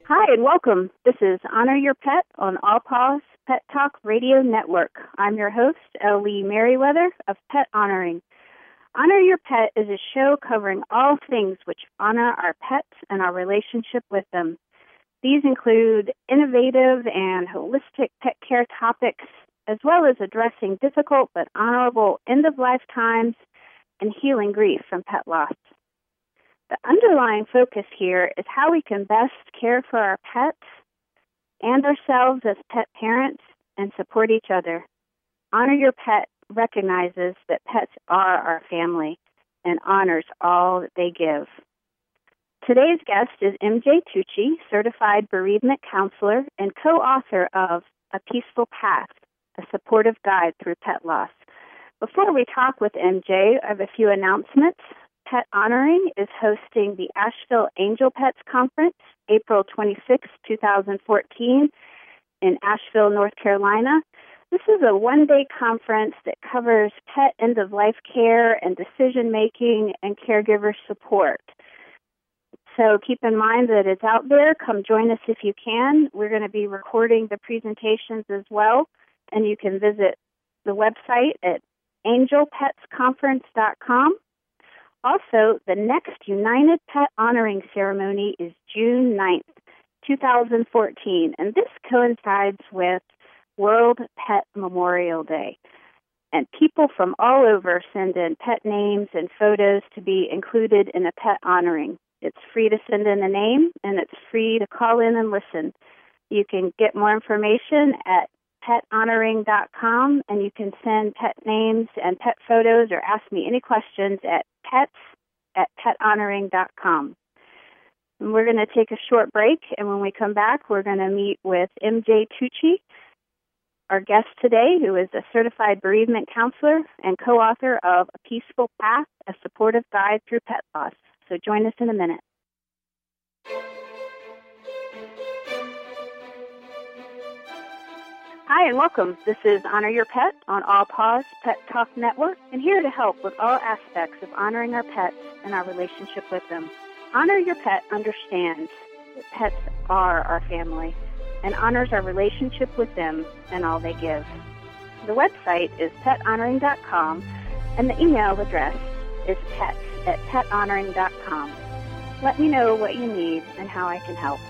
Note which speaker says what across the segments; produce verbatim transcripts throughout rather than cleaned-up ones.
Speaker 1: Hi and welcome. This is Honor Your Pet on All Paws Pet Talk Radio Network. I'm your host, Ellie Merriweather of Pet Honoring. Honor Your Pet is a show covering all things which honor our pets and our relationship with them. These include innovative and holistic pet care topics, as well as addressing difficult but honorable end-of-life times and healing grief from pet loss. The underlying focus here is how we can best care for our pets and ourselves as pet parents and support each other. Honor Your Pet recognizes that pets are our family and honors all that they give. Today's guest is M J Tucci, certified bereavement counselor and co-author of A Peaceful Path, a supportive guide through pet loss. Before we talk with M J, I have a few announcements. Pet Honoring is hosting the Asheville Angel Pets Conference, April twenty-sixth, twenty fourteen, in Asheville, North Carolina. This is a one-day conference that covers pet end-of-life care and decision-making and caregiver support. So keep in mind that it's out there. Come join us if you can. We're going to be recording the presentations as well, and you can visit the website at angel pets conference dot com. Also, the next United Pet Honoring Ceremony is June ninth, twenty fourteen, and this coincides with World Pet Memorial Day. And people from all over send in pet names and photos to be included in a pet honoring. It's free to send in a name, and it's free to call in and listen. You can get more information at pet honoring dot com, and you can send pet names and pet photos or ask me any questions at pets at pet honoring dot com. And we're going to take a short break, and when we come back, we're going to meet with M J Tucci, our guest today, who is a certified bereavement counselor and co-author of A Peaceful Path, a supportive guide through pet loss. So join us in a minute. Hi and welcome. This is Honor Your Pet on All Paws Pet Talk Network, and here to help with all aspects of honoring our pets and our relationship with them. Honor Your Pet understands that pets are our family and honors our relationship with them and all they give. The website is pet honoring dot com, and the email address is pets at pet honoring dot com. Let me know what you need and how I can help.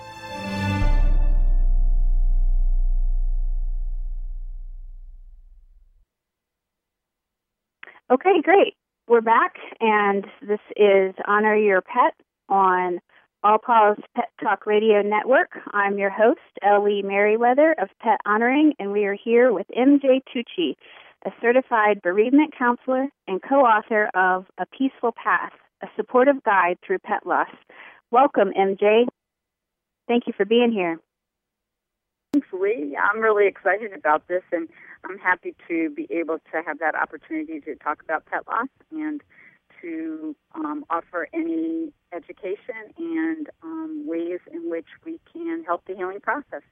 Speaker 1: Okay, great. We're back, and this is Honor Your Pet on All Paws Pet Talk Radio Network. I'm your host, Ellie Merriweather of Pet Honoring, and we are here with M J Tucci, a certified bereavement counselor and co-author of A Peaceful Path, a supportive guide through pet loss. Welcome, M J. Thank you for being here.
Speaker 2: Thanks, Lee. I'm really excited about this, and I'm happy to be able to have that opportunity to talk about pet loss and to um, offer any education and um, ways in which we can help the healing process.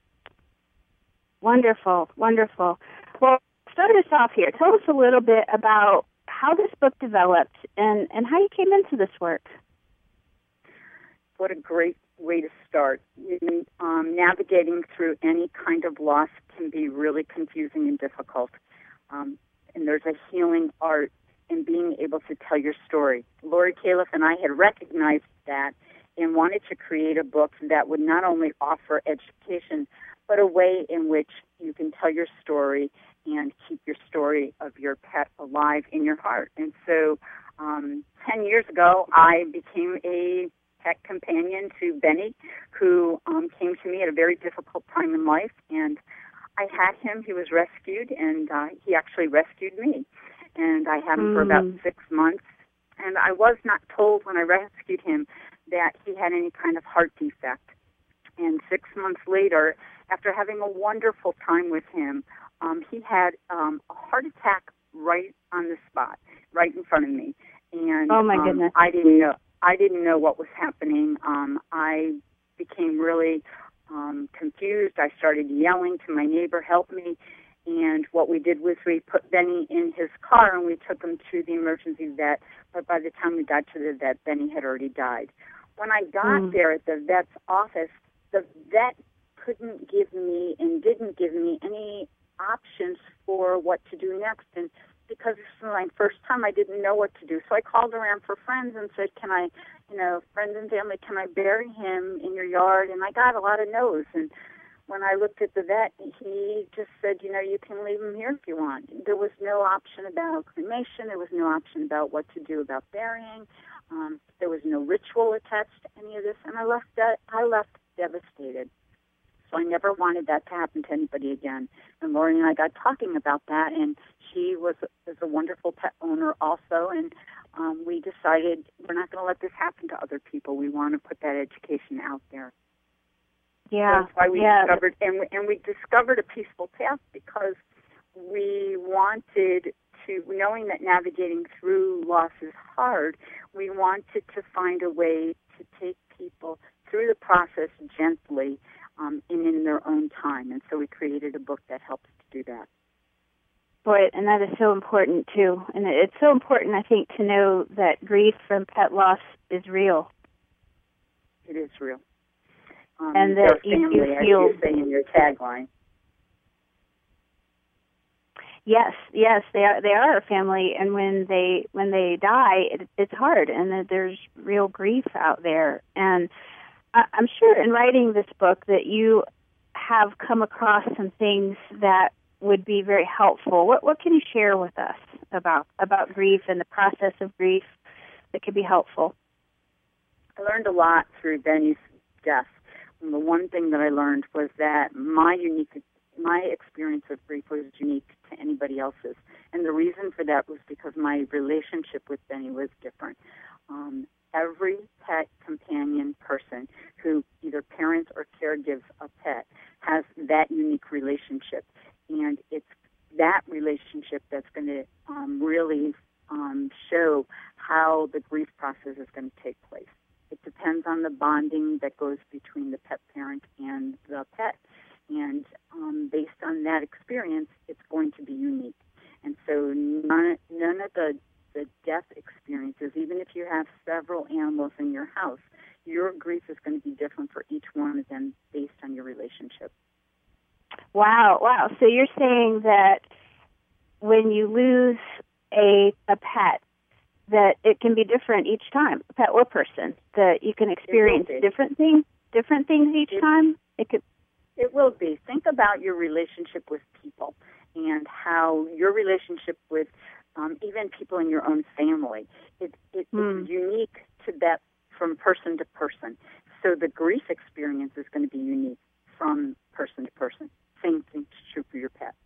Speaker 1: Wonderful, wonderful. Well, start us off here. Tell us a little bit about how this book developed and, and how you came into this work.
Speaker 2: What a great way to start. Um, navigating through any kind of loss can be really confusing and difficult. Um, and there's a healing art in being able to tell your story. Lori Califf and I had recognized that and wanted to create a book that would not only offer education, but a way in which you can tell your story and keep your story of your pet alive in your heart. And so um, ten years ago, I became a pet companion to Benny, who um, came to me at a very difficult time in life. And I had him. He was rescued, and uh, he actually rescued me. And I had him mm. for about six months. And I was not told when I rescued him that he had any kind of heart defect. And six months later, after having a wonderful time with him, um, he had um, a heart attack right on the spot, right in front of me. And
Speaker 1: oh my
Speaker 2: um,
Speaker 1: goodness.
Speaker 2: I didn't know. I didn't know what was happening. Um, I became really um, confused. I started yelling to my neighbor, "Help me!" And what we did was we put Benny in his car and we took him to the emergency vet. But by the time we got to the vet, Benny had already died. When I got mm. there at the vet's office, the vet couldn't give me and didn't give me any options for what to do next. And because this was my first time, I didn't know what to do. So I called around for friends and said, can I, you know, friends and family, can I bury him in your yard? And I got a lot of no's. And when I looked at the vet, he just said, you know, you can leave him here if you want. There was no option about cremation. There was no option about what to do about burying. Um, there was no ritual attached to any of this. And I left that, I left devastated. So I never wanted that to happen to anybody again. And Lori and I got talking about that, and she was, was a wonderful pet owner also, and um, we decided we're not going to let this happen to other people. We want to put that education out there.
Speaker 1: Yeah,
Speaker 2: That's why we
Speaker 1: yeah.
Speaker 2: discovered, and we, and we discovered a peaceful path because we wanted to, knowing that navigating through loss is hard, we wanted to find a way to take people through the process gently um, and in their own time. And so we created a book that helps to do that.
Speaker 1: Boy, and that is so important, too. And it's so important, I think, to know that grief from pet loss is real.
Speaker 2: It is real. Um,
Speaker 1: and that you,
Speaker 2: family,
Speaker 1: you
Speaker 2: as
Speaker 1: feel...
Speaker 2: you say in your tagline.
Speaker 1: Yes, yes, they are. They are a family, and when they when they die, it, it's hard, and that there's real grief out there. And I, I'm sure in writing this book that you have come across some things that would be very helpful. What what can you share with us about about grief and the process of grief that could be helpful?
Speaker 2: I learned a lot through Benny's death. And the one thing that I learned was that my unique my experience of grief was unique to anybody else's. And the reason for that was because my relationship with Benny was different. Um, every pet companion person who either parents or caregives a pet has that unique relationship. And it's that relationship that's going to um, really um, show how the grief process is going to take place. It depends on the bonding that goes between the pet parent and the pet. And um, based on that experience, it's going to be unique. And so none, none of the, the death experiences, even if you have several animals in your house, your grief is going to be different for each one of them based on your relationship.
Speaker 1: Wow, wow. So you're saying that when you lose a a pet, that it can be different each time, pet or person, that you can experience different things, different things each it, time? It could.
Speaker 2: It will be. Think about your relationship with people and how your relationship with um, even people in your own family, it, it, mm. it's unique to that from person to person. So the grief experience is going to be unique from person to person. Same thing's true for your pet.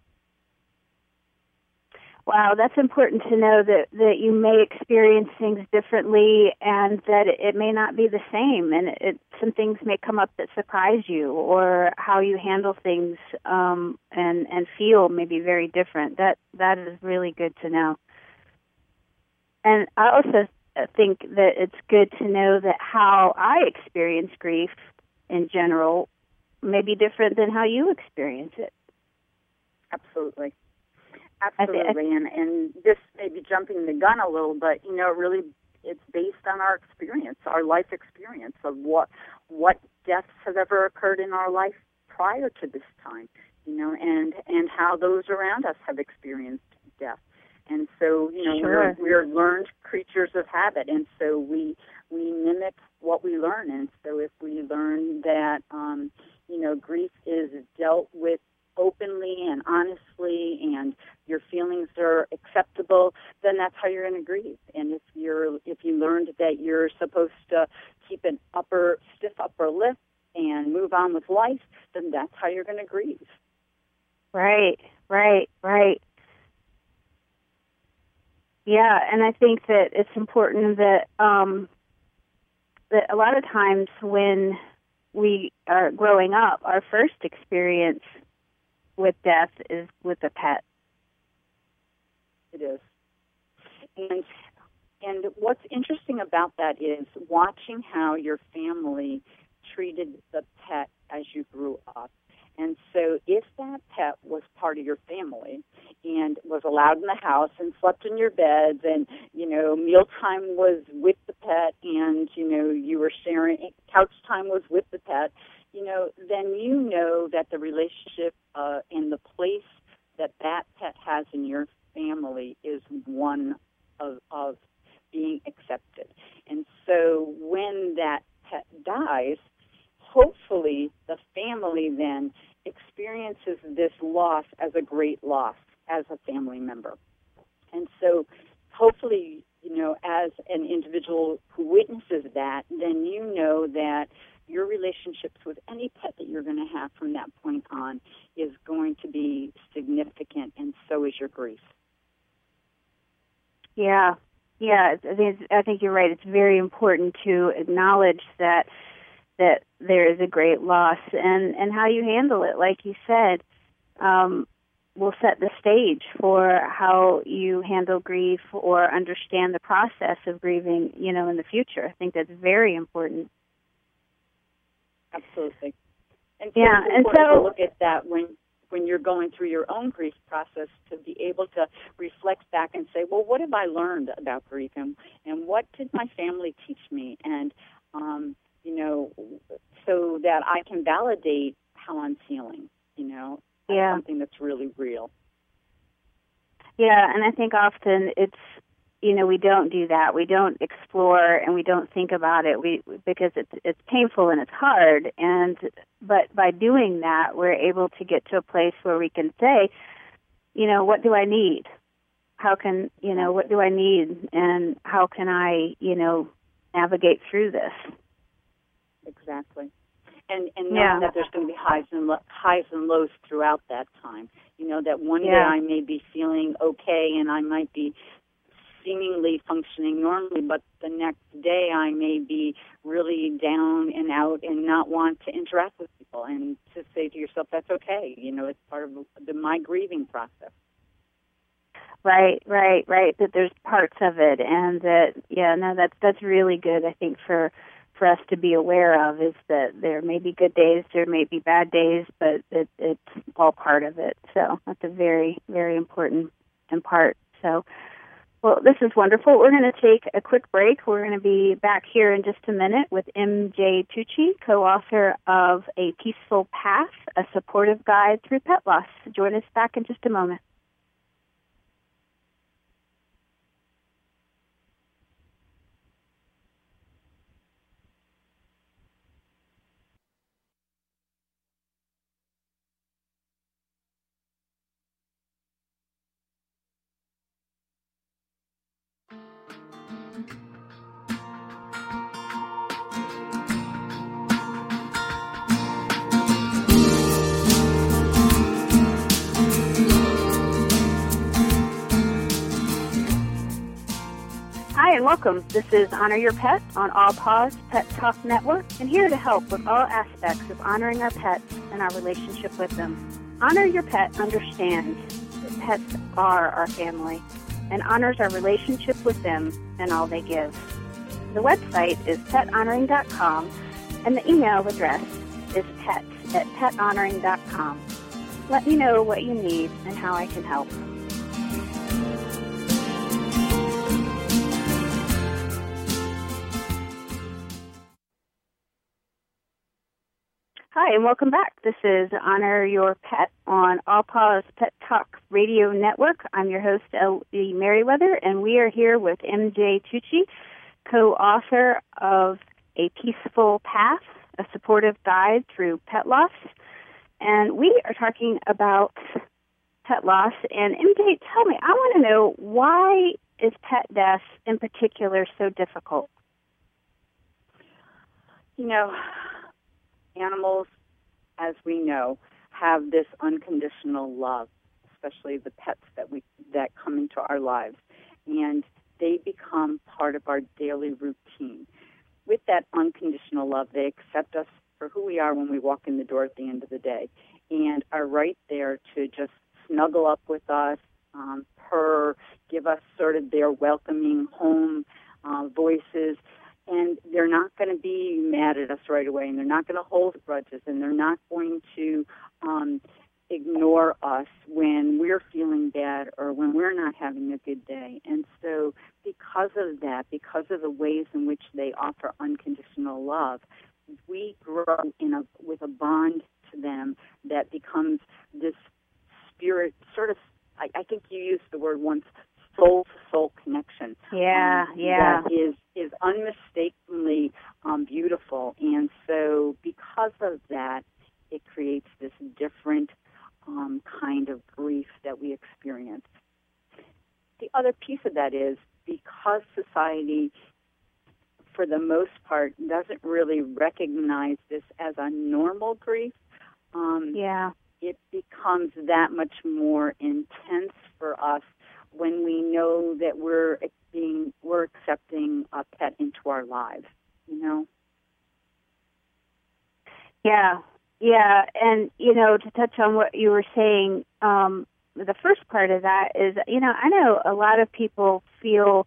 Speaker 1: Wow, that's important to know that, that you may experience things differently and that it, it may not be the same, and it, some things may come up that surprise you, or how you handle things um, and and feel may be very different. That that is really good to know. And I also think that it's good to know that how I experience grief in general may be different than how you experience it.
Speaker 2: Absolutely. Absolutely, and, and this may be jumping the gun a little, but, you know, really it's based on our experience, our life experience of what what deaths have ever occurred in our life prior to this time, you know, and, and how those around us have experienced death. And so, you know,
Speaker 1: sure.
Speaker 2: we're, we're learned creatures of habit, and so we we mimic what we learn. And so if we learn that, um, you know, grief is dealt with openly and honestly, and your feelings are acceptable, then that's how you're going to grieve. And if you're if you learned that you're supposed to keep an upper stiff upper lip and move on with life, then that's how you're going to grieve.
Speaker 1: Right, right, right. Yeah, and I think that it's important that um, that a lot of times when we are growing up, our first experience with death is with a pet.
Speaker 2: It is. And and what's interesting about that is watching how your family treated the pet as you grew up. And so if that pet was part of your family and was allowed in the house and slept in your beds and, you know, mealtime was with the pet and, you know, you were sharing, couch time was with the pet, you you know, then you know that the relationship uh, and the place that that pet has in your family is one of, of being accepted. And so when that pet dies, hopefully the family then experiences this loss as a great loss as a family member. And so hopefully, you know, as an individual who witnesses that, then you know that your relationships with any pet that you're going to have from that point on is going to be significant, and so is your grief.
Speaker 1: Yeah, yeah. I think, I think you're right. It's very important to acknowledge that that there is a great loss, and, and how you handle it, like you said, um, will set the stage for how you handle grief or understand the process of grieving, you know, in the future. I think that's very important.
Speaker 2: Absolutely. And so
Speaker 1: yeah,
Speaker 2: it's
Speaker 1: and
Speaker 2: important
Speaker 1: so
Speaker 2: to look at that when when you're going through your own grief process, to be able to reflect back and say, well, what have I learned about grief, and, and what did my family teach me? And, um, you know, so that I can validate how I'm feeling, you know, that's
Speaker 1: yeah.
Speaker 2: something that's really real.
Speaker 1: Yeah, and I think often it's, you know, we don't do that. We don't explore and we don't think about it. We because it's it's painful and it's hard. And but by doing that, we're able to get to a place where we can say, you know, what do I need? How can you know what do I need, and how can I, you know, navigate through this?
Speaker 2: Exactly. And and knowing
Speaker 1: yeah.
Speaker 2: that there's going to be highs and lo- highs and lows throughout that time. You know, that one
Speaker 1: yeah.
Speaker 2: day I may be feeling okay and I might be seemingly functioning normally, but the next day I may be really down and out and not want to interact with people, and to say to yourself, that's okay. You know, it's part of the, my grieving process.
Speaker 1: Right, right, right. That there's parts of it, and that, yeah, no, that's that's really good, I think, for for us to be aware of, is that there may be good days, there may be bad days, but it, it's all part of it. So that's a very, very important and part. So, well, this is wonderful. We're going to take a quick break. We're going to be back here in just a minute with M J Tucci, co-author of A Peaceful Path, A Supportive Guide Through Pet Loss. Join us back in just a moment. Hi, and welcome. This is Honor Your Pet on All Paws Pet Talk Network, and here to help with all aspects of honoring our pets and our relationship with them. Honor Your Pet understands that pets are our family and honors our relationship with them and all they give. The website is pet honoring dot com, and the email address is pets at pet honoring dot com. Let me know what you need and how I can help. Hi, and welcome back. This is Honor Your Pet on All Paws Pet Talk Radio Network. I'm your host, L E Merriweather, and we are here with M J Tucci, co-author of A Peaceful Path, A Supportive Guide Through Pet Loss. And we are talking about pet loss. And M J, tell me, I want to know, why is pet death in particular so difficult?
Speaker 2: You know, animals, as we know, have this unconditional love, especially the pets that we that come into our lives, and they become part of our daily routine. With that unconditional love, they accept us for who we are when we walk in the door at the end of the day, and are right there to just snuggle up with us, um, purr, give us sort of their welcoming home uh, voices. And they're not going to be mad at us right away, and they're not going to hold grudges, and they're not going to um, ignore us when we're feeling bad or when we're not having a good day. And so because of that, because of the ways in which they offer unconditional love, we grow in a with a bond to them that becomes this spirit, sort of, I, I think you used the word once, soul-to-soul connection.
Speaker 1: Yeah,
Speaker 2: um,
Speaker 1: yeah.
Speaker 2: That is, is unmistakably um, beautiful. And so because of that, it creates this different um, kind of grief that we experience. The other piece of that is because society, for the most part, doesn't really recognize this as a normal grief, um,
Speaker 1: yeah.
Speaker 2: it becomes that much more intense for us when we know that we're being we're accepting a pet into our lives, you know?
Speaker 1: Yeah, yeah, and, you know, to touch on what you were saying, um, the first part of that is, you know, I know a lot of people feel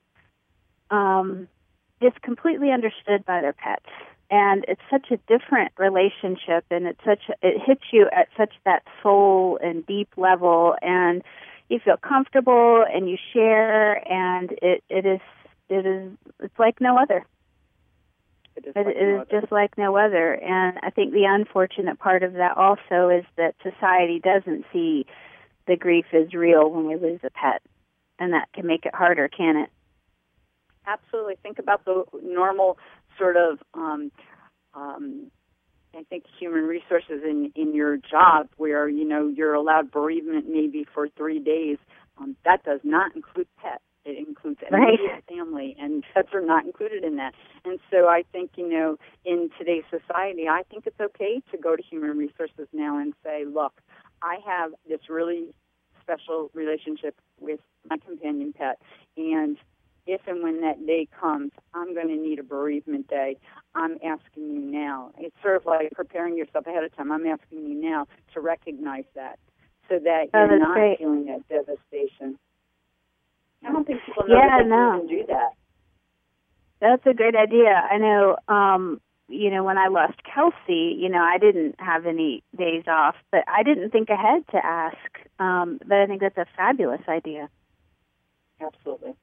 Speaker 1: um, just completely understood by their pets, and it's such a different relationship, and it's such a, it hits you at such that soul and deep level, and you feel comfortable, and you share, and it, it is it is it's like no other.
Speaker 2: It is,
Speaker 1: it,
Speaker 2: like
Speaker 1: it
Speaker 2: no
Speaker 1: is
Speaker 2: other.
Speaker 1: just like no other, and I think the unfortunate part of that also is that society doesn't see the grief is real when we lose a pet, and that can make it harder, can it?
Speaker 2: Absolutely. Think about the normal sort of, um, um, I think, human resources in, in your job where, you know, you're allowed bereavement maybe for three days. Um, that does not include pets. It includes immediate
Speaker 1: Right.
Speaker 2: family, and pets are not included in that. And so I think, you know, in today's society, I think it's okay to go to human resources now and say, look, I have this really special relationship with my companion pet, and if and when that day comes, I'm going to need a bereavement day. I'm asking you now. It's sort of like preparing yourself ahead of time. I'm asking you now to recognize that so that
Speaker 1: Oh,
Speaker 2: you're
Speaker 1: that's
Speaker 2: not
Speaker 1: great.
Speaker 2: feeling that devastation. I don't think people know
Speaker 1: Yeah,
Speaker 2: that they
Speaker 1: no.
Speaker 2: can even do that.
Speaker 1: That's a great idea. I know, um, you know, when I lost Kelsey, you know, I didn't have any days off, but I didn't think ahead to ask. Um, but I think that's a fabulous idea.
Speaker 2: Absolutely.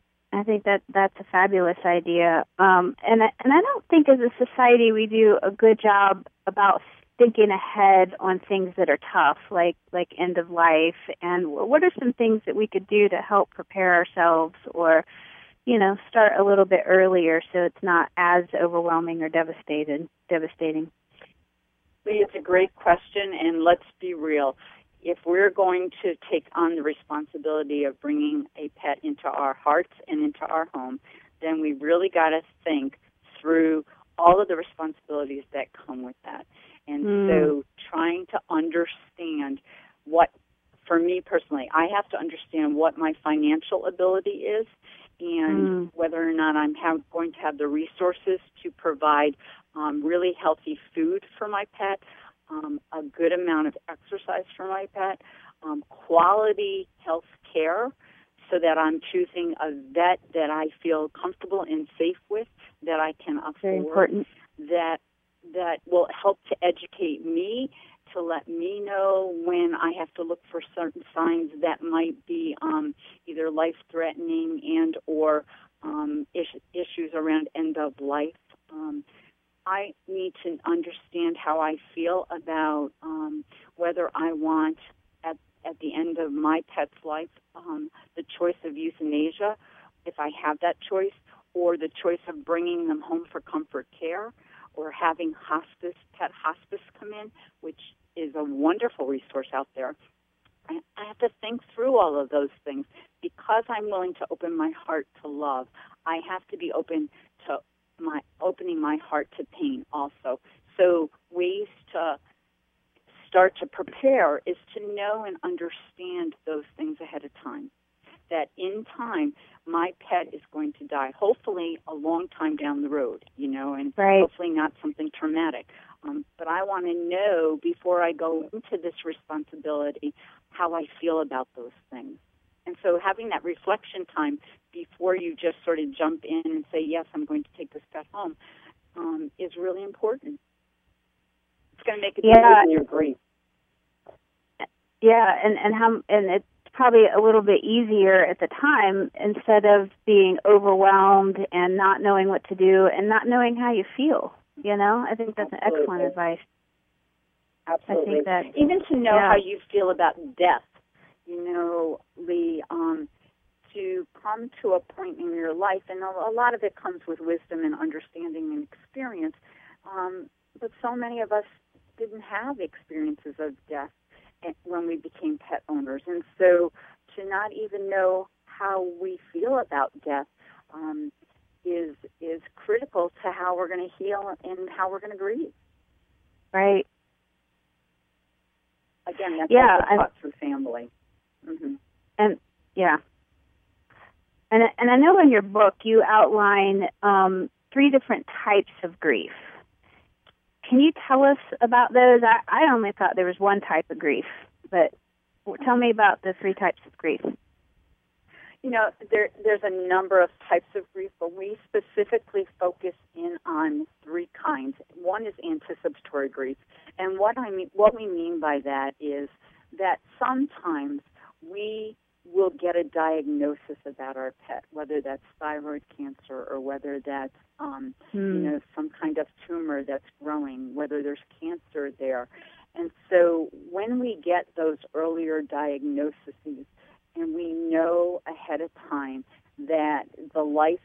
Speaker 1: I think that that's a fabulous idea. Um, and, I, and I don't think as a society we do a good job about thinking ahead on things that are tough, like, like end of life. And what are some things that we could do to help prepare ourselves or, you know, start a little bit earlier so it's not as overwhelming or devastated, devastating?
Speaker 2: It's a great question, and let's be real. If we're going to take on the responsibility of bringing a pet into our hearts and into our home, then we really got to think through all of the responsibilities that come with that. And
Speaker 1: Mm.
Speaker 2: so trying to understand what, for me personally, I have to understand what my financial ability is and
Speaker 1: Mm.
Speaker 2: whether or not I'm have, going to have the resources to provide um, really healthy food for my pet, um, a good amount of exercise for my pet, um, quality health care, so that I'm choosing a vet that I feel comfortable and safe with, that I can afford,
Speaker 1: Very important.
Speaker 2: that that will help to educate me, to let me know when I have to look for certain signs that might be um, either life-threatening and or um, is- issues around end of life. Um, I need to understand how I feel about um, whether I want, at, at the end of my pet's life, um, the choice of euthanasia, if I have that choice, or the choice of bringing them home for comfort care, or having hospice, pet hospice come in, which is a wonderful resource out there. I, I have to think through all of those things. Because I'm willing to open my heart to love, I have to be open to my opening my heart to pain also. So ways to start to prepare is to know and understand those things ahead of time. That in time, my pet is going to die, hopefully a long time down the road, you know, and
Speaker 1: Right.
Speaker 2: hopefully not something traumatic. Um, but I want to know before I go into this responsibility how I feel about those things. And so having that reflection time before you just sort of jump in and say, yes, I'm going to take this pet home, um, is really important. It's going to make a difference
Speaker 1: Yeah.
Speaker 2: in your grief.
Speaker 1: Yeah, and, and how and it's probably a little bit easier at the time instead of being overwhelmed and not knowing what to do and not knowing how you feel. You know, I think that's
Speaker 2: Absolutely.
Speaker 1: an excellent advice.
Speaker 2: Absolutely.
Speaker 1: I think that,
Speaker 2: even to know
Speaker 1: yeah.
Speaker 2: how you feel about death, you know, Lee, um, to come to a point in your life, and a, a lot of it comes with wisdom and understanding and experience, um, but so many of us didn't have experiences of death when we became pet owners. And so to not even know how we feel about death um, is is critical to how we're going to heal and how we're going to grieve.
Speaker 1: Right.
Speaker 2: Again, that's
Speaker 1: yeah,
Speaker 2: also taught through family. Mm-hmm.
Speaker 1: And, yeah. And, and I know in your book you outline um, three different types of grief. Can you tell us about those? I, I only thought there was one type of grief, but tell me about the three types of grief.
Speaker 2: You know, there, there's a number of types of grief, but we specifically focus in on three kinds. One is anticipatory grief, and what I mean, what we mean by that is that sometimes we will get a diagnosis about our pet, whether that's thyroid cancer or whether that's um, mm. you know, some kind of tumor that's growing, whether there's cancer there. And so when we get those earlier diagnoses and we know ahead of time that the life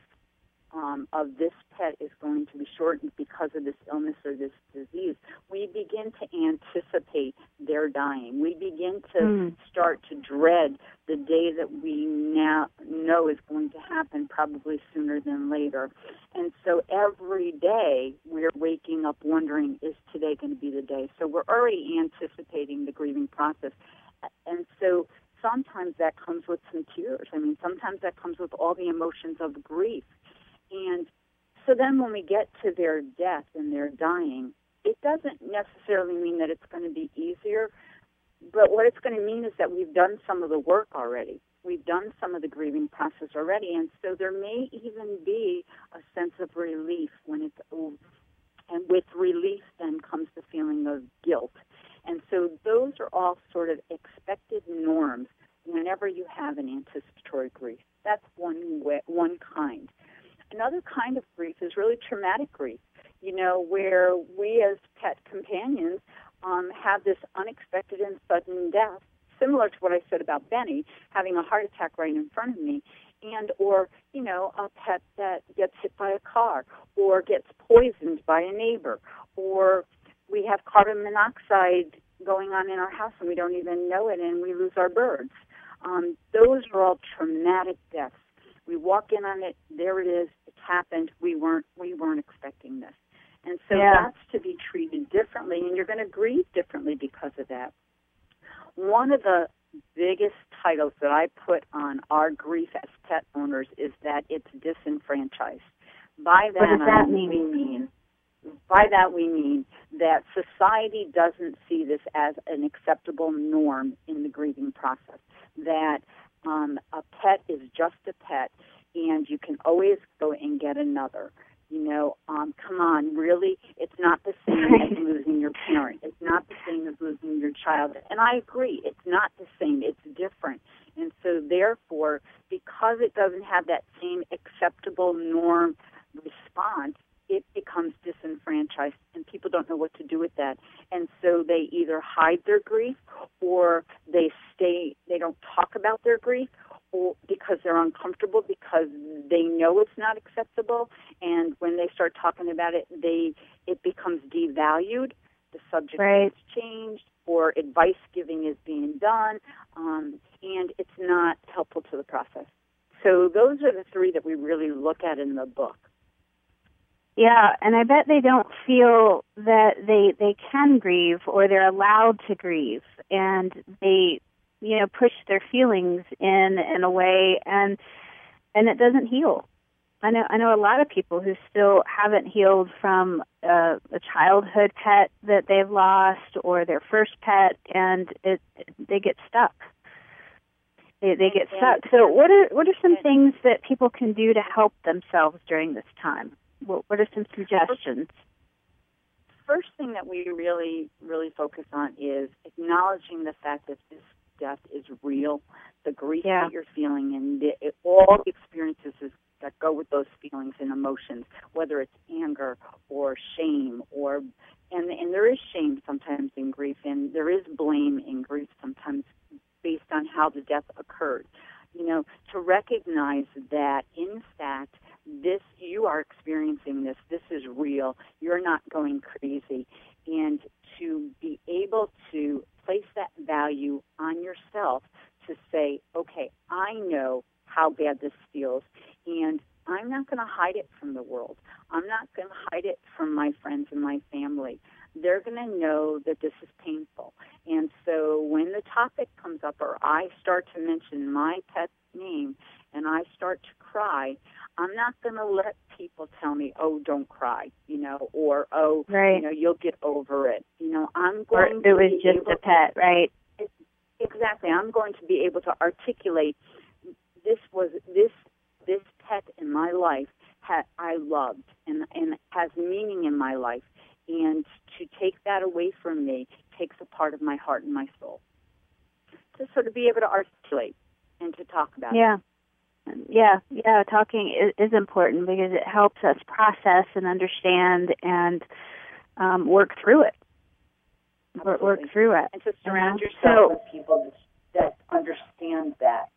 Speaker 2: um, of this pet is going to be shortened because of this illness or this disease, we begin to anticipate their dying. We begin to mm. start to dread the day that we now know is going to happen, probably sooner than later. And so every day we're waking up wondering, is today going to be the day? So we're already anticipating the grieving process. And so sometimes that comes with some tears. I mean, sometimes that comes with all the emotions of grief. And so then when we get to their death and their dying, it doesn't necessarily mean that it's going to be easier, but what it's going to mean is that we've done some of the work already. We've done some of the grieving process already, and so there may even be a sense of relief when it's over. And with relief then comes the feeling of guilt. And so those are all sort of expected norms whenever you have an anticipatory grief. That's one way, one kind. Another kind of grief is really traumatic grief, you know, where we as pet companions um, have this unexpected and sudden death, similar to what I said about Benny, having a heart attack right in front of me, and or, you know, a pet that gets hit by a car or gets poisoned by a neighbor, or we have carbon monoxide going on in our house and we don't even know it and we lose our birds. Um, those are all traumatic deaths. We walk in on it, there it is, it's happened, we weren't we weren't expecting this. And so yeah. that's to be treated differently, and you're going to grieve differently because of that. One of the biggest titles that I put on our grief as pet owners is that it's disenfranchised. By that,
Speaker 1: what does that
Speaker 2: I
Speaker 1: mean?
Speaker 2: we mean by that we mean that society doesn't see this as an acceptable norm in the grieving process, that Um, a pet is just a pet, and you can always go and get another. You know, um, come on, really? It's not the same as losing your parent. It's not the same as losing your child. And I agree, it's not the same. It's different. And so, therefore, because it doesn't have that same acceptable norm response, it becomes disenfranchised, and people don't know what to do with that. And so they either hide their grief, or they stay, they don't talk about their grief, or because they're uncomfortable, because they know it's not acceptable, and when they start talking about it, they it becomes devalued, the subject
Speaker 1: right.
Speaker 2: is changed, or advice giving is being done, um, and it's not helpful to the process. So those are the three that we really look at in the book.
Speaker 1: Yeah, and I bet they don't feel that they they can grieve or they're allowed to grieve, and they, you know, push their feelings in in a way, and and it doesn't heal. I know I know a lot of people who still haven't healed from uh, a childhood pet that they've lost or their first pet, and it they get stuck. They they get stuck. So what are what are some things that people can do to help themselves during this time? What are some suggestions?
Speaker 2: First thing that we really, really focus on is acknowledging the fact that this death is real, the grief yeah. that you're feeling, and the, it, all the experiences is, that go with those feelings and emotions, whether it's anger or shame, or and and there is shame sometimes in grief, and there is blame in grief sometimes based on how the death occurred. You know, to recognize that in fact this you are experiencing this, this is real. You're not going crazy, and to be able to place that value on yourself to say, okay, I know how bad this feels, and I'm not going to hide it from the world. I'm not going to hide it from my friends and my family. They're going to know that this is painful. And so when the topic comes up or I start to mention my pet's name and I start to cry, I'm not going to let people tell me, oh, don't cry, you know, or, oh,
Speaker 1: right.
Speaker 2: you know, you'll get over it. You know, I'm going
Speaker 1: or
Speaker 2: to
Speaker 1: it was
Speaker 2: be
Speaker 1: just
Speaker 2: able
Speaker 1: a pet,
Speaker 2: to,
Speaker 1: right?
Speaker 2: Exactly. I'm going to be able to articulate this was this this pet in my life ha, I loved and and has meaning in my life, and to take that away from me takes a part of my heart and my soul. To sort of be able to articulate and to talk about
Speaker 1: yeah.
Speaker 2: it.
Speaker 1: Yeah, yeah. Talking is, is important because it helps us process and understand and um, work through it. Absolutely. Work through it.
Speaker 2: And to surround
Speaker 1: um,
Speaker 2: yourself
Speaker 1: so,
Speaker 2: with people that understand that.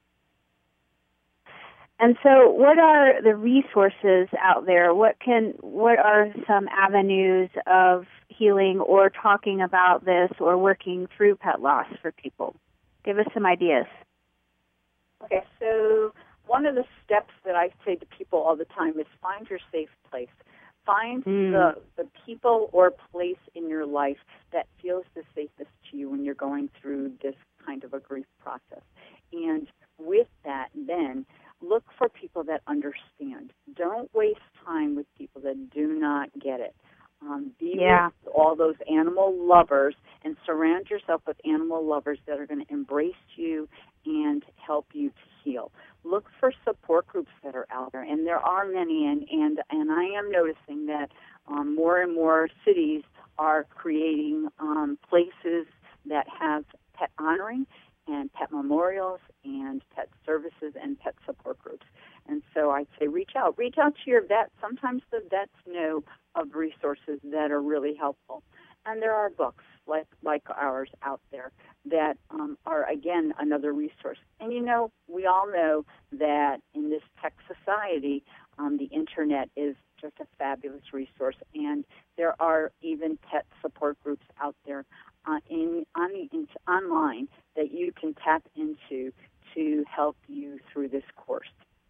Speaker 1: And so, what are the resources out there? What can, what are some avenues of healing or talking about this or working through pet loss for people? Give us some ideas.
Speaker 2: Okay, so one of the steps that I say to people all the time is find your safe place. Find mm. the, the people or place in your life that feels the safest to you when you're going through this kind of a grief process. And with that, then, look for people that understand. Don't waste time with people that do not get it. Um, be
Speaker 1: yeah.
Speaker 2: with all those animal lovers and surround yourself with animal lovers that are going to embrace you and help you to heal. Look for support groups that are out there, and there are many, and, and, and I am noticing that um, more and more cities are creating um, places that have pet honoring and pet memorials and pet services and pet support groups. And so I'd say reach out. Reach out to your vet. Sometimes the vets know of resources that are really helpful. And there are books like like ours out there that um, are, again, another resource. And, you know, we all know that in this tech society, um, the Internet is just a fabulous resource. And there are even pet support groups out there uh, in, on the, in, online that you can tap into to help you through this course.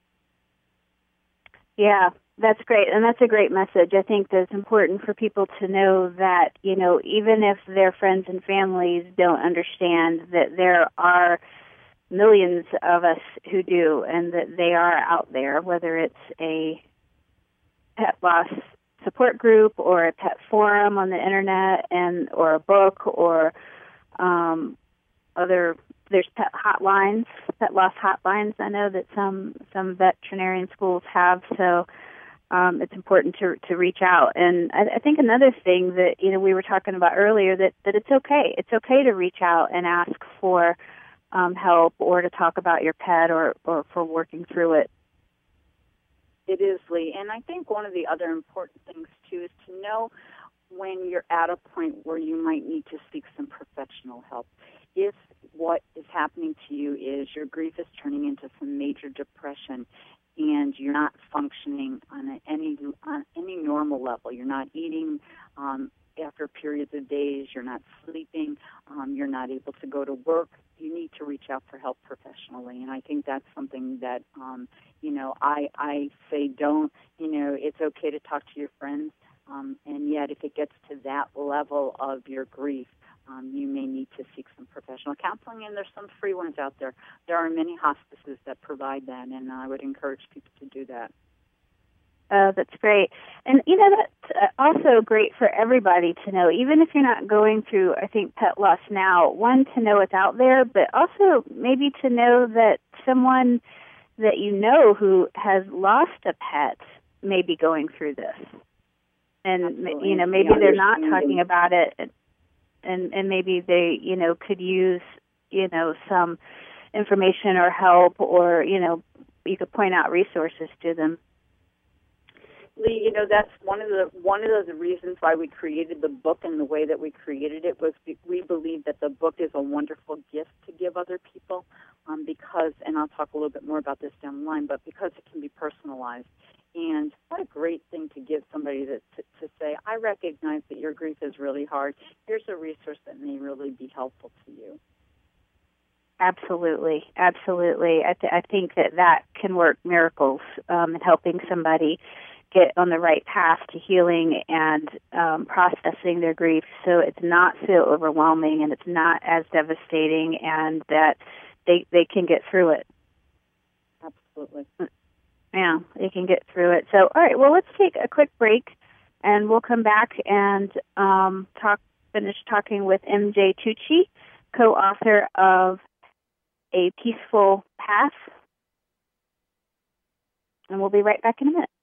Speaker 1: Yeah, that's great. And that's a great message. I think that it's important for people to know that, you know, even if their friends and families don't understand, that there are millions of us who do, and that they are out there, whether it's a pet loss support group or a pet forum on the Internet, and or a book or um, other. There's pet hotlines, pet loss hotlines. I know that some some veterinarian schools have, so um, it's important to to reach out. And I, I think another thing that you know we were talking about earlier, that, that it's okay. It's okay to reach out and ask for um, help or to talk about your pet or, or for working through it.
Speaker 2: It is, Lee. And I think one of the other important things, too, is to know when you're at a point where you might need to seek some professional help. If what is happening to you is your grief is turning into some major depression and you're not functioning on a, any on any normal level, you're not eating um, after periods of days, you're not sleeping, um, you're not able to go to work, you need to reach out for help professionally. And I think that's something that, um, you know, I, I say don't, you know, it's okay to talk to your friends. Um, and yet if it gets to that level of your grief, um, you may need to seek some professional counseling, and there's some free ones out there. There are many hospices that provide that, and I would encourage people to do that.
Speaker 1: Oh, that's great. And, you know, that's also great for everybody to know, even if you're not going through, I think, pet loss now, one, to know it's out there, but also maybe to know that someone that you know who has lost a pet may be going through this. And, Absolutely. you know, maybe yeah, they're not talking about it, and, and maybe they, you know, could use, you know, some information or help or, you know, you could point out resources to them.
Speaker 2: Lee, you know, that's one of the one of the reasons why we created the book and the way that we created it was we believe that the book is a wonderful gift to give other people um, because, and I'll talk a little bit more about this down the line, but because it can be personalized. And what a great thing to give somebody that, to, to say, I recognize that your grief is really hard. Here's a resource that may really be helpful to you.
Speaker 1: Absolutely, absolutely. I, th- I think that that can work miracles um, in helping somebody get on the right path to healing and um, processing their grief, so it's not so overwhelming and it's not as devastating, and that they they can get through it.
Speaker 2: Absolutely.
Speaker 1: Yeah, they can get through it. So, all right, well, let's take a quick break, and we'll come back and um, talk. Finish talking with M J Tucci, co-author of A Peaceful Path, and we'll be right back in a minute.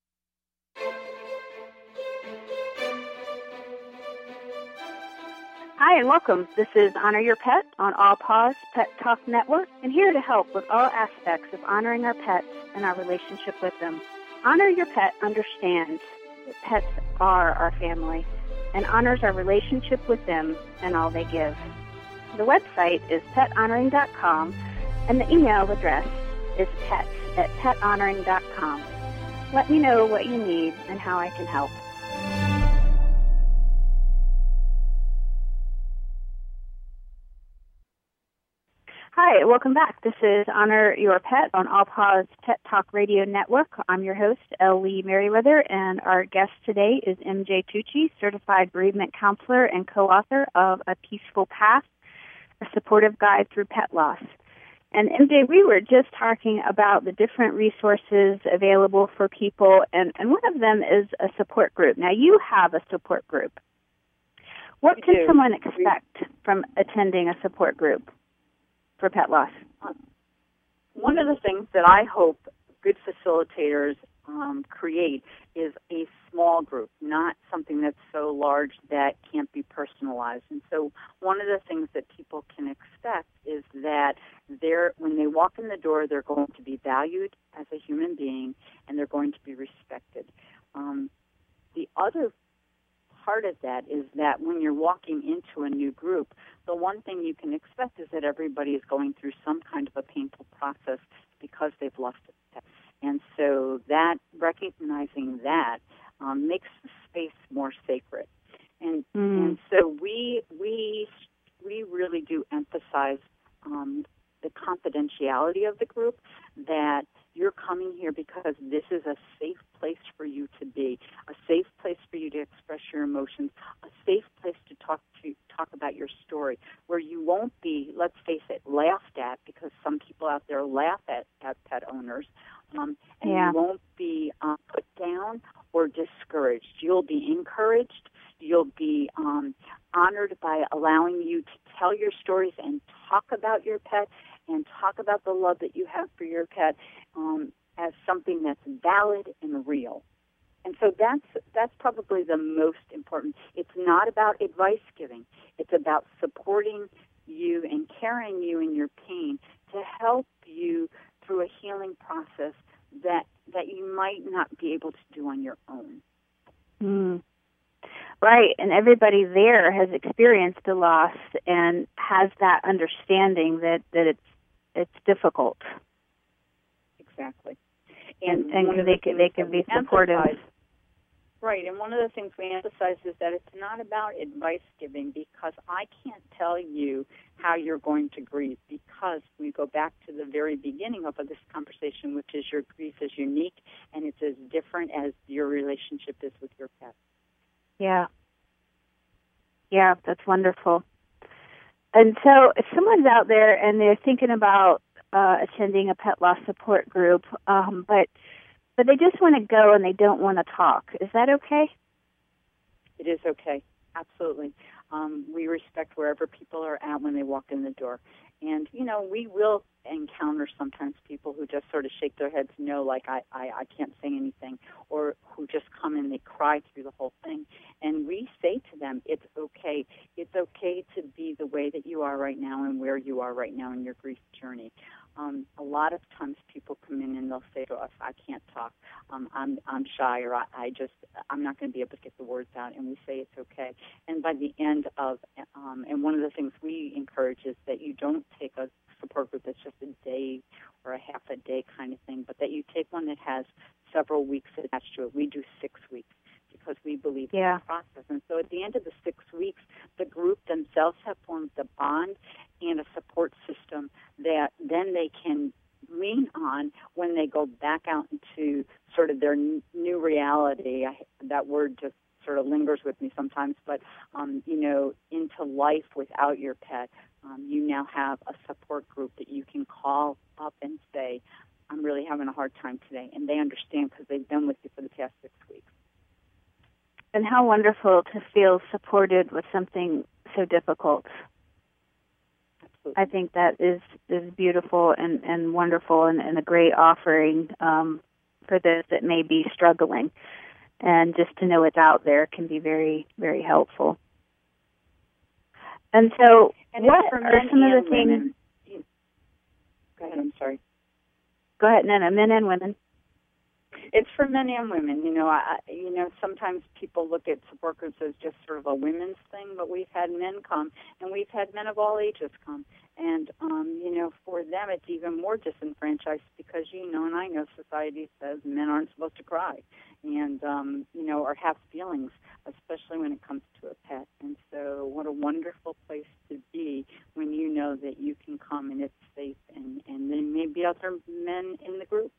Speaker 1: Hi and welcome. This is Honor Your Pet on All Paws Pet Talk Network, and here to help with all aspects of honoring our pets and our relationship with them. Honor Your Pet understands that pets are our family and honors our relationship with them and all they give. The website is pet honoring dot com, and the email address is pets at pet honoring dot com. Let me know what you need and how I can help. Hi, welcome back. This is Honor Your Pet on All Paws Pet Talk Radio Network. I'm your host, L. Lee Merriweather, and our guest today is M J Tucci, certified bereavement counselor and co-author of A Peaceful Path, a supportive guide through pet loss. And M J, we were just talking about the different resources available for people, and, and one of them is a support group. Now, you have a support group. What
Speaker 2: We
Speaker 1: can
Speaker 2: do.
Speaker 1: someone expect we... from attending a support group for pet loss?
Speaker 2: One of the things that I hope good facilitators um, create is a small group, not something that's so large that can't be personalized. And so one of the things that people can expect is that they're, when they walk in the door, they're going to be valued as a human being and they're going to be respected. Um, the other part of that is that when you're walking into a new group, the one thing you can expect is that everybody is going through some kind of a painful process because they've lost a pet. And so that, recognizing that, um, makes the space more sacred. And mm. and so we we we really do emphasize um, the confidentiality of the group, that you're coming here because this is a safe place for you to be, a safe place for you to express your emotions, a safe place to talk to talk about your story, where you won't be, let's face it, laughed at, because some people out there laugh at, at pet owners, um, and yeah. you won't be uh, put down or discouraged. You'll be encouraged. You'll be um, honored by allowing you to tell your stories and talk about your pet and talk about the love that you have for your pet um, as something that's valid and real. And so that's that's probably the most important. It's not about advice giving. It's about supporting you and carrying you in your pain to help you through a healing process that that you might not be able to do on your own.
Speaker 1: Mm. Right, and everybody there has experienced a loss and has that understanding that, that it's it's difficult.
Speaker 2: Exactly.
Speaker 1: And, and, and they, can, they can be supportive.
Speaker 2: Right, and one of the things we emphasize is that it's not about advice giving, because I can't tell you how you're going to grieve, because we go back to the very beginning of this conversation, which is your grief is unique and it's as different as your relationship is with your pet.
Speaker 1: Yeah. Yeah, that's wonderful. And so if someone's out there and they're thinking about uh, attending a pet loss support group, um, but but they just want to go and they don't want to talk, is that okay?
Speaker 2: It is okay, absolutely. Um, we respect wherever people are at when they walk in the door. And, you know, we will encounter sometimes people who just sort of shake their heads no, like I, I, I can't say anything, or who just come and they cry through the whole thing. And we say to them, it's okay. It's okay to be the way that you are right now and where you are right now in your grief journey. Um, a lot of times people come in and they'll say to us, I can't talk, um, I'm I'm shy, or I, I just, I'm not going to be able to get the words out, and we say it's okay. And by the end of, um, and one of the things we encourage is that you don't take a support group that's just a day or a half a day kind of thing, but that you take one that has several weeks attached to it. We do six weeks because we believe
Speaker 1: yeah.
Speaker 2: in the process. And so at the end of the six weeks, the group themselves have formed a bond and a support system that then they can lean on when they go back out into sort of their n- new reality. I, that word just sort of lingers with me sometimes, but, um, you know, into life without your pet. Um, you now have a support group that you can call up and say, I'm really having a hard time today. And they understand because they've been with you for the past six weeks.
Speaker 1: And how wonderful to feel supported with something so difficult.
Speaker 2: Absolutely.
Speaker 1: I think that is, is beautiful and, and wonderful and, and a great offering um, for those that may be struggling. And just to know it's out there can be very, very helpful. And so
Speaker 2: and
Speaker 1: what are some of the things...
Speaker 2: Women. Go ahead, I'm sorry.
Speaker 1: Go ahead, no, no, men and women.
Speaker 2: It's for men and women. You know, I, you know, sometimes people look at support groups as just sort of a women's thing, but we've had men come, and we've had men of all ages come. And, um, you know, for them it's even more disenfranchised because, you know, and I know society says men aren't supposed to cry and, um, you know, or have feelings, especially when it comes to a pet. And so what a wonderful place to be when you know that you can come and it's safe, and, and then maybe other men in the group.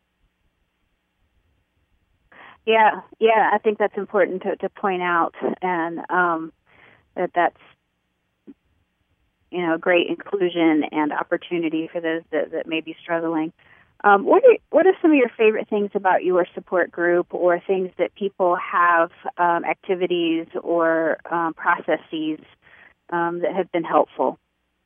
Speaker 1: Yeah, yeah, I think that's important to, to point out, and um, that that's, you know, great inclusion and opportunity for those that, that may be struggling. Um, what are what are some of your favorite things about your support group, or things that people have, um, activities or um, processes um, that have been helpful?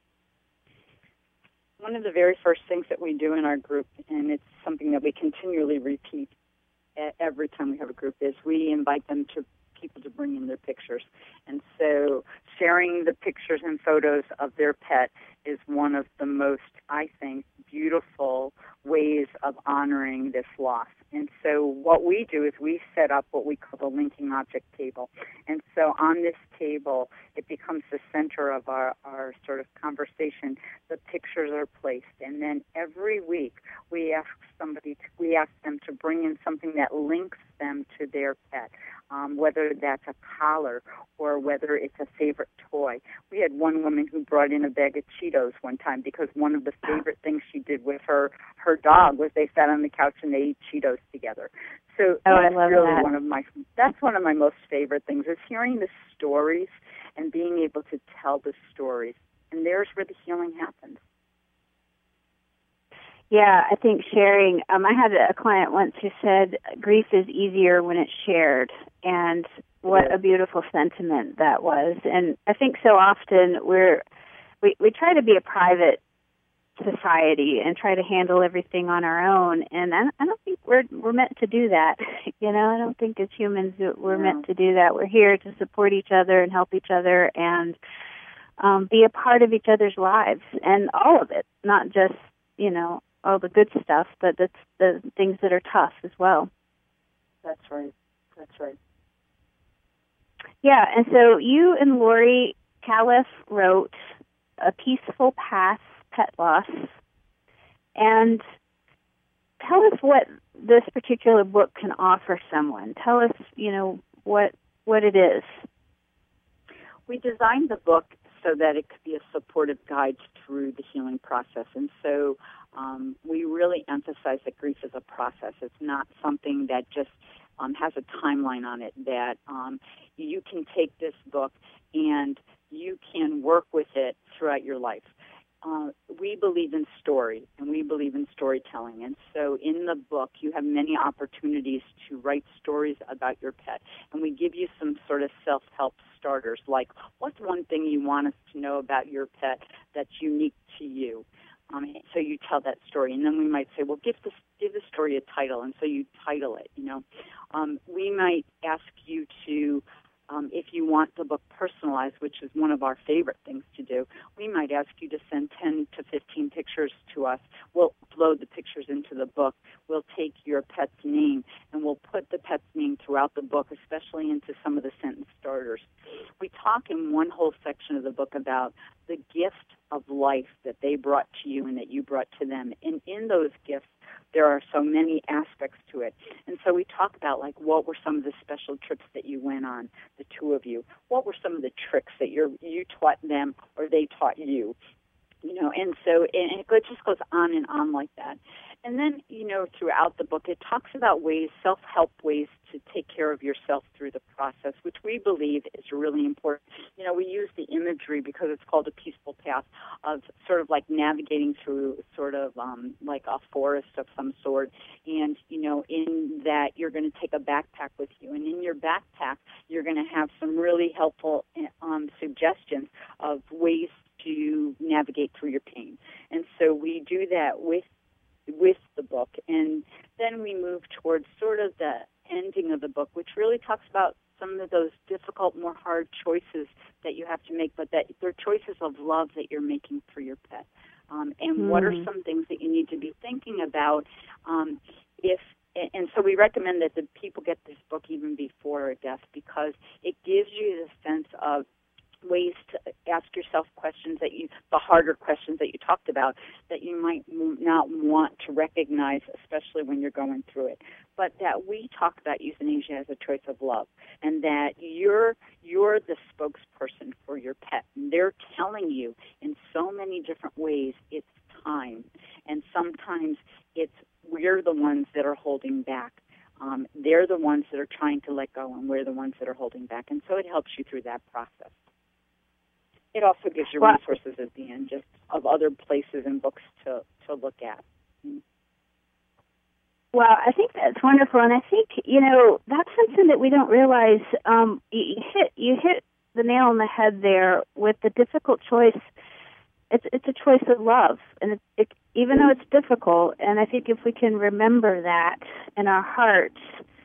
Speaker 2: One of the very first things that we do in our group, and it's something that we continually repeat every time we have a group, is we invite them to people to bring in their pictures. And so sharing the pictures and photos of their pet is one of the most, I think, beautiful ways of honoring this loss. And so what we do is we set up what we call the linking object table. And so on this table, it becomes the center of our, our sort of conversation. The pictures are placed. And then every week we ask somebody, to, we ask them to bring in something that links them to their pet, um, whether that's a collar or whether it's a favorite toy. We had one woman who brought in a bag of Cheetos one time because one of the favorite things she did with her, her dog was they sat on the couch and they ate Cheetos together. So
Speaker 1: oh,
Speaker 2: that's
Speaker 1: I love
Speaker 2: really
Speaker 1: that.
Speaker 2: one of my that's one of my most favorite things is hearing the stories and being able to tell the stories. And there's where the healing happens.
Speaker 1: Yeah, I think sharing, um, I had a client once who said grief is easier when it's shared, and what a beautiful sentiment that was. And I think so often we're, we, we try to be a private society and try to handle everything on our own, and I, I don't think we're we're meant to do that. You know, I don't think as humans we're
Speaker 2: No.
Speaker 1: meant to do that. We're here to support each other and help each other and um, be a part of each other's lives, and all of it, not just, you know, all the good stuff, but that's the things that are tough as well.
Speaker 2: That's right. That's right.
Speaker 1: Yeah, and so you and Lori Califf wrote A Peaceful Path, Pet Loss. And tell us what this particular book can offer someone. Tell us, you know, what what it is.
Speaker 2: We designed the book so that it could be a supportive guide through the healing process. And so um, we really emphasize that grief is a process. It's not something that just um, has a timeline on it, that um, you can take this book and you can work with it throughout your life. Uh, we believe in story, and we believe in storytelling. And so in the book, you have many opportunities to write stories about your pet. And we give you some sort of self-help starters, like what's one thing you want us to know about your pet that's unique to you? Um, so you tell that story, and then we might say, well, give the give the story a title, and so you title it. You know, um, we might ask you to, um, if you want the book personalized, which is one of our favorite things to do, we might ask you to send ten to fifteen pictures to us. We'll upload the pictures into the book. We'll take your pet's name, and we'll put the pet's name throughout the book, especially into some of the sentence starters. We talk in one whole section of the book about the gift of life that they brought to you and that you brought to them. And in those gifts, there are so many aspects to it. And so we talk about, like, what were some of the special trips that you went on, the two of you? What were some of the tricks that you're, you taught them or they taught you? You know, and so and it just goes on and on like that. And then, you know, throughout the book, it talks about ways, self-help ways to take care of yourself through the process, which we believe is really important. You know, we use the imagery because it's called a peaceful path of sort of like navigating through sort of um, like a forest of some sort. And, you know, in that you're going to take a backpack with you. And in your backpack, you're going to have some really helpful um, suggestions of ways to navigate through your pain. And so we do that with with the book. And then we move towards sort of the ending of the book, which really talks about some of those difficult, more hard choices that you have to make, but that they're choices of love that you're making for your pet. Um, and mm. what are some things that you need to be thinking about um, if and so we recommend that the people get this book even before a death, because it gives you the sense of ways to ask yourself questions that you, the harder questions that you talked about, that you might not want to recognize, especially when you're going through it. But that we talk about euthanasia as a choice of love, and that you're you're the spokesperson for your pet. And they're telling you in so many different ways it's time, and sometimes it's we're the ones that are holding back. Um, they're the ones that are trying to let go, and we're the ones that are holding back. And so it helps you through that process. It also gives you resources at the end, just of other places and books to, to look at.
Speaker 1: Well, I think that's wonderful, and I think, you know, that's something that we don't realize. Um, you hit you hit the nail on the head there with the difficult choice. It's it's a choice of love, and it, it, even though it's difficult, and I think if we can remember that in our hearts,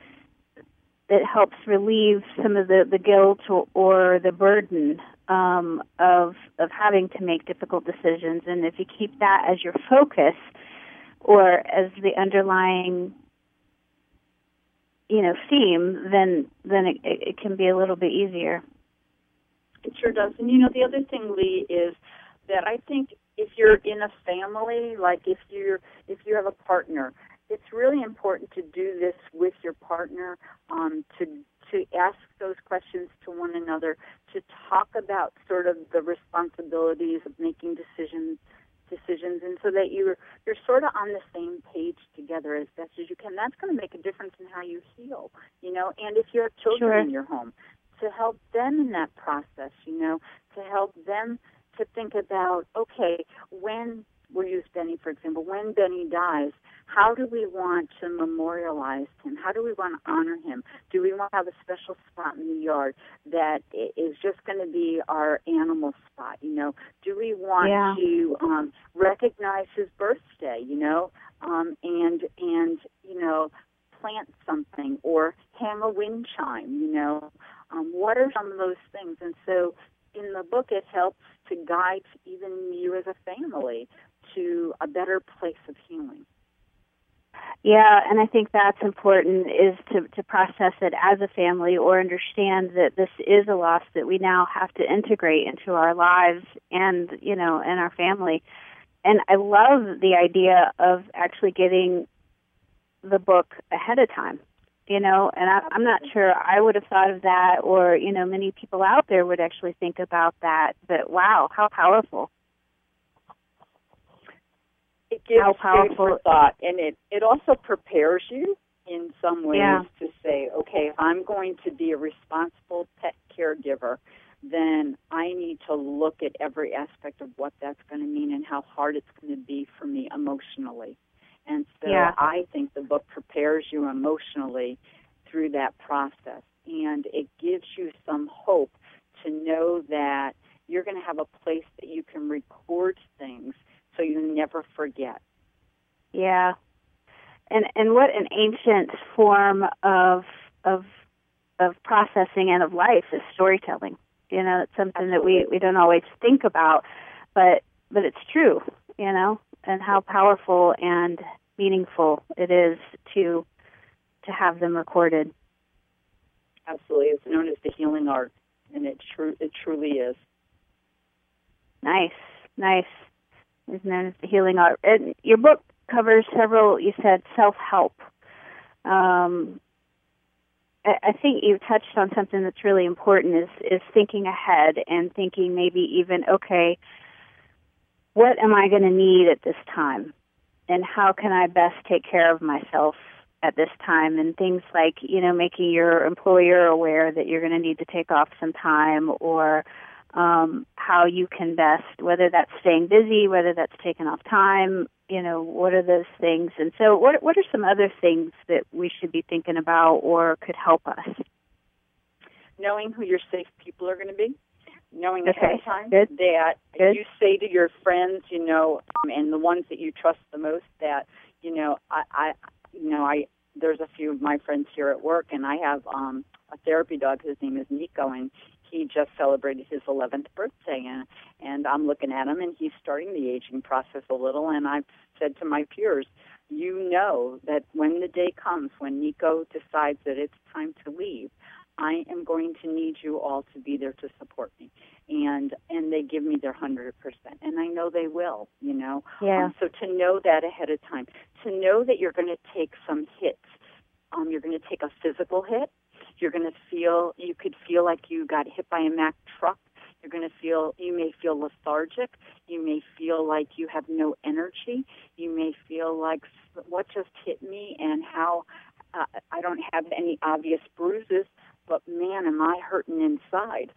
Speaker 1: it helps relieve some of the, the guilt or, or the burden um, of of having to make difficult decisions. And if you keep that as your focus or as the underlying, you know, theme, then then it, it can be a little bit easier.
Speaker 2: It sure does. And, you know, the other thing, Lee, is that I think if you're in a family, like if you're if you have a partner, it's really important to do this with your partner, um, to to ask those questions to one another, to talk about sort of the responsibilities of making decisions, decisions, and so that you're you're sort of on the same page together as best as you can. That's going to make a difference in how you heal, you know. And if you have children
Speaker 1: Sure.
Speaker 2: in your home, to help them in that process, you know, to help them to think about, okay, when we'll use Benny, for example, when Benny dies, how do we want to memorialize him? How do we want to honor him? Do we want to have a special spot in the yard that is just going to be our animal spot, you know? Do we want
Speaker 1: Yeah.
Speaker 2: to um, recognize his birthday, you know, um, and, and, you know, plant something or hang a wind chime, you know? Um, what are some of those things? And so in the book, it helps to guide even you as a family to a better place of healing.
Speaker 1: Yeah, and I think that's important, is to, to process it as a family or understand that this is a loss that we now have to integrate into our lives and, you know, and our family. And I love the idea of actually getting the book ahead of time, you know, and I, I'm not sure I would have thought of that, or, you know, many people out there would actually think about that, but wow, how powerful.
Speaker 2: It gives
Speaker 1: How powerful.
Speaker 2: food for thought, and it, it also prepares you in some ways
Speaker 1: Yeah.
Speaker 2: to say, okay, if I'm going to be a responsible pet caregiver, then I need to look at every aspect of what that's going to mean and how hard it's going to be for me emotionally. And so
Speaker 1: Yeah.
Speaker 2: I think the book prepares you emotionally through that process, and it gives you some hope to know that you're going to have a place that you can record things so you never forget.
Speaker 1: Yeah. And and what an ancient form of of of processing and of life is storytelling. You know, it's something
Speaker 2: Absolutely.
Speaker 1: that we, we don't always think about, but but it's true, you know, and how powerful and meaningful it is to to have them recorded.
Speaker 2: Absolutely. It's known as the healing art, and it tru- it truly is.
Speaker 1: Nice, nice. It's known as the healing art. And your book covers several, you said, self-help. Um, I, I think you touched on something that's really important is, is thinking ahead and thinking maybe even, okay, what am I going to need at this time? And how can I best take care of myself at this time? And things like, you know, making your employer aware that you're going to need to take off some time, or um, how you can best, whether that's staying busy, whether that's taking off time, you know, what are those things? And so what what are some other things that we should be thinking about or could help us?
Speaker 2: Knowing who your safe people are going to be. Knowing
Speaker 1: okay.
Speaker 2: ahead of time
Speaker 1: Good.
Speaker 2: that
Speaker 1: Good.
Speaker 2: you say to your friends, you know, um, and the ones that you trust the most, that, you know, I, I, you know, I, there's a few of my friends here at work, and I have um, a therapy dog. His name is Nico, and he just celebrated his eleventh birthday, and and I'm looking at him, and he's starting the aging process a little, and I've said to my peers, you know that when the day comes when Nico decides that it's time to leave, I am going to need you all to be there to support me. And and they give me their one hundred percent. And I know they will, you know.
Speaker 1: Yeah.
Speaker 2: Um, so to know that ahead of time, to know that you're going to take some hits. Um, you're going to take a physical hit. You're going to feel, you could feel like you got hit by a Mack truck. You're going to feel, you may feel lethargic. You may feel like you have no energy. You may feel like, what just hit me, and how uh, I don't have any obvious bruises, but man, am I hurting inside.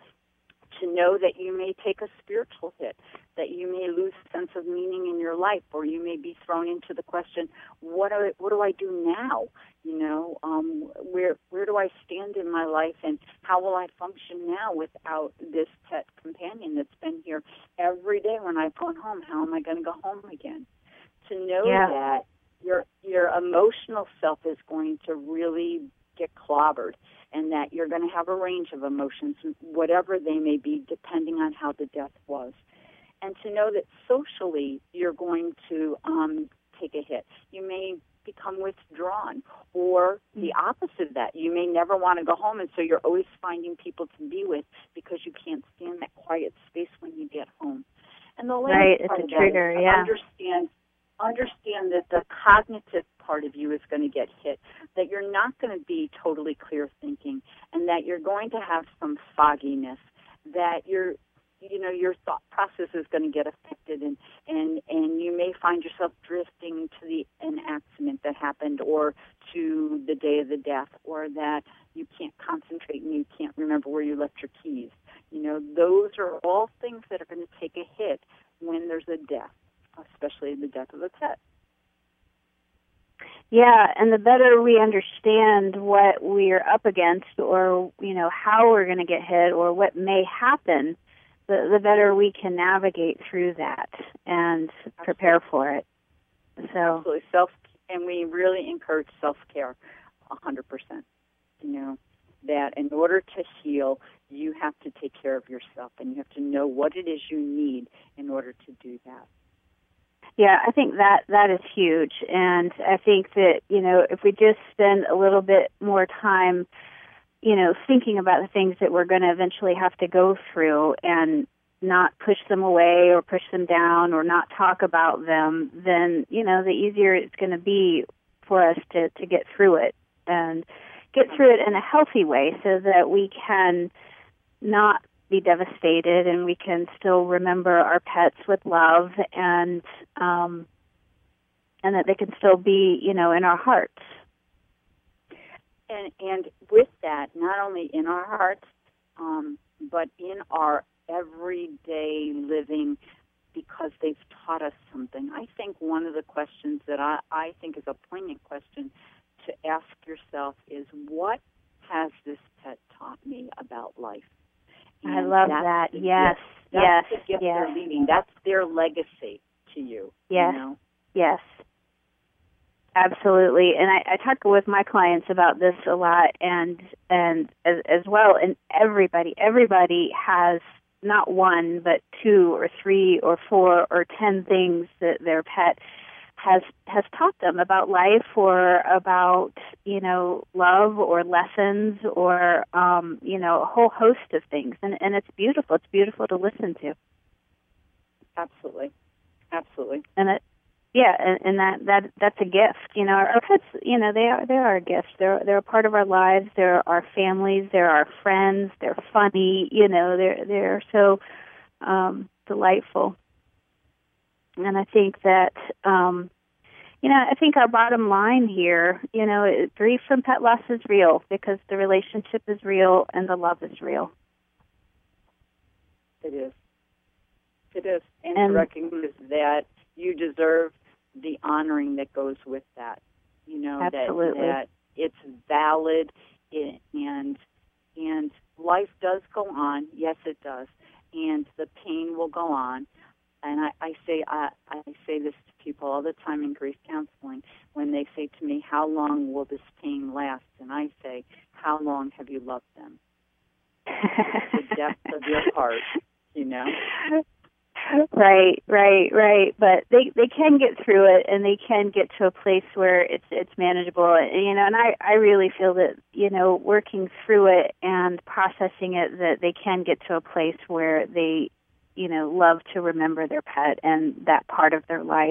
Speaker 2: To know that you may take a spiritual hit, that you may lose sense of meaning in your life, or you may be thrown into the question, what do I, what do I do now? You know, um, where where do I stand in my life, and how will I function now without this pet companion that's been here every day when I've gone home? How am I going to go home again? To know
Speaker 1: Yeah.
Speaker 2: that your your emotional self is going to really get clobbered, and that you're going to have a range of emotions, whatever they may be, depending on how the death was. And to know that socially you're going to um, take a hit. You may become withdrawn, or the opposite of that. You may never want to go home, and so you're always finding people to be with because you can't stand that quiet space when you get home. And the last
Speaker 1: right,
Speaker 2: part
Speaker 1: it's
Speaker 2: of
Speaker 1: a trigger,
Speaker 2: that is to
Speaker 1: yeah.
Speaker 2: understand understand that the cognitive part of you is going to get hit, that you're not going to be totally clear thinking, and that you're going to have some fogginess, that your you know your thought process is going to get affected, and and and you may find yourself drifting to the an accident that happened, or to the day of the death, or that you can't concentrate and you can't remember where you left your keys. You know, those are all things that are going to take a hit when there's a death, especially the death of a pet.
Speaker 1: Yeah, and the better we understand what we're up against, or, you know, how we're going to get hit, or what may happen, the, the better we can navigate through that and
Speaker 2: Absolutely.
Speaker 1: prepare for it. So,
Speaker 2: Absolutely. Self, and we really encourage self-care one hundred percent. You know, that in order to heal, you have to take care of yourself, and you have to know what it is you need in order to do that.
Speaker 1: Yeah, I think that that is huge. And I think that, you know, if we just spend a little bit more time, you know, thinking about the things that we're going to eventually have to go through, and not push them away or push them down or not talk about them, then, you know, the easier it's going to be for us to, to get through it, and get through it in a healthy way, so that we can not be devastated, and we can still remember our pets with love, and um, and that they can still be, you know, in our hearts.
Speaker 2: And and with that, not only in our hearts, um, but in our everyday living, because they've taught us something. I think one of the questions that I, I think is a poignant question to ask yourself is, what has this pet taught me about life?
Speaker 1: I
Speaker 2: And
Speaker 1: love
Speaker 2: that's
Speaker 1: that.
Speaker 2: the
Speaker 1: Yes,
Speaker 2: gift. That's
Speaker 1: yes,
Speaker 2: the gift
Speaker 1: yes.
Speaker 2: they're leaving. That's their legacy. to you.
Speaker 1: Yes.
Speaker 2: You know?
Speaker 1: Yes. Absolutely. And I, I talk with my clients about this a lot, and and as, as well, and everybody, everybody has not one, but two or three or four or ten things that their pet has has taught them about life, or about, you know, love, or lessons, or, um, you know, a whole host of things. And, and it's beautiful. It's beautiful to listen to.
Speaker 2: Absolutely. Absolutely.
Speaker 1: And it, yeah, and, and that, that that's a gift. You know, our pets, you know, they are they are a gift. They're they're a part of our lives. They're our families. They're our friends. They're funny. You know, they're they're so um, delightful. And I think that, um, you know, I think our bottom line here, you know, grief from pet loss is real, because the relationship is real and the love is real.
Speaker 2: It is. It is. And,
Speaker 1: and
Speaker 2: to recognize that you deserve the honoring that goes with that. You know,
Speaker 1: absolutely.
Speaker 2: that, that it's valid, and and life does go on. Yes, it does. And the pain will go on. And I, I say I, I say this to people all the time in grief counseling when they say to me, how long will this pain last? And I say, how long have you loved them? The depth of your heart, you know?
Speaker 1: Right, right, right. But they they can get through it, and they can get to a place where it's it's manageable. And, you know, and I, I really feel that, you know, working through it and processing it, that they can get to a place where they, you know, love to remember their pet and that part of their life.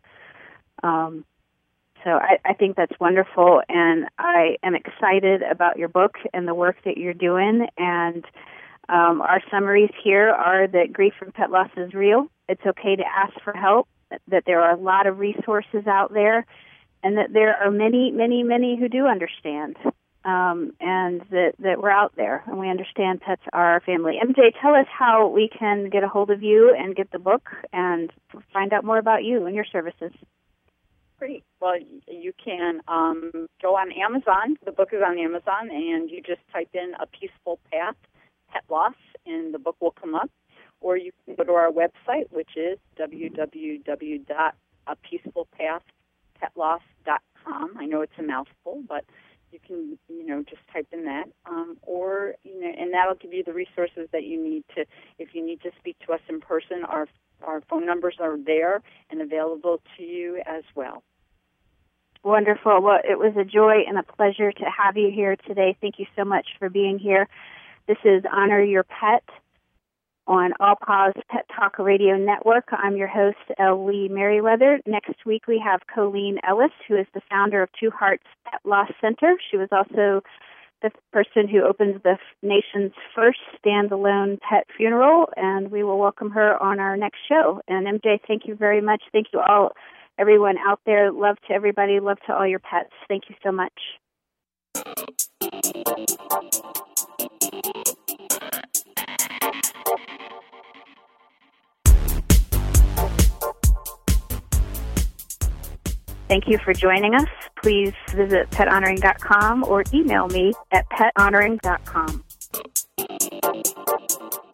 Speaker 1: Um, so I, I think that's wonderful, and I am excited about your book and the work that you're doing. And Um, our summaries here are that grief from pet loss is real. It's okay to ask for help, that there are a lot of resources out there, and that there are many, many, many who do understand, um, and that, that we're out there, and we understand pets are our family. M J, tell us how we can get a hold of you and get the book and find out more about you and your services.
Speaker 2: Great. Well, you can um, go on Amazon. The book is on Amazon, and you just type in A Peaceful Path Pet Loss, and the book will come up. Or you can go to our website, which is w w w dot a peaceful path pet loss dot com. I know it's a mouthful, but you can, you know, just type in that. Um, or, you know, and that'll give you the resources that you need to, if you need to speak to us in person, our, our phone numbers are there and available to you as well.
Speaker 1: Wonderful. Well, it was a joy and a pleasure to have you here today. Thank you so much for being here. This is Honor Your Pet on All Paws Pet Talk Radio Network. I'm your host, L. Lee Merriweather. Next week we have Colleen Ellis, who is the founder of Two Hearts Pet Loss Center. She was also the person who opened the nation's first standalone pet funeral, and we will welcome her on our next show. And M J, thank you very much. Thank you all, everyone out there. Love to everybody. Love to all your pets. Thank you so much. Thank you for joining us. Please visit pet honoring dot com or email me at pet honoring dot com.